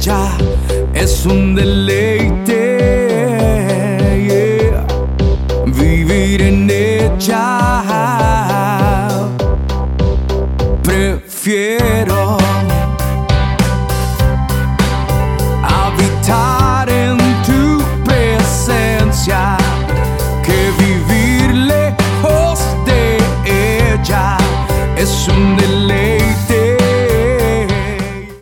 ella es un deleite, yeah. Vivir en ella prefiero. Habitar en tu presencia que vivir lejos de ella es un deleite.